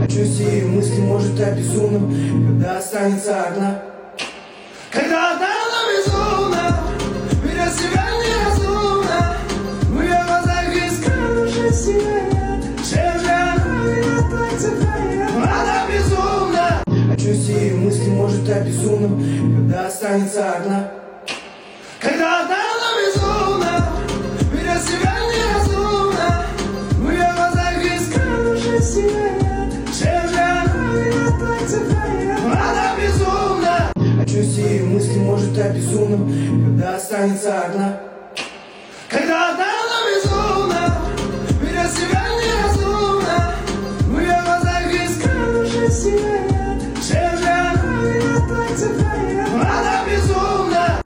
Чувств и мысли может обезумным, когда останется одна. Когда одна, она безумна, берет себя неразумно. В ее глазах искра уже сияет. Чем же она меня так цепляет? Она безумна. А чувств и мысли может обезумным, когда останется одна. Когда одна, она безумна, берет себя неразумно. В ее глазах искра уже сияет. Чем же она меня так цепляет? Она безумна. А чувств и мысли может обезумным, когда останется одна. Когда одна.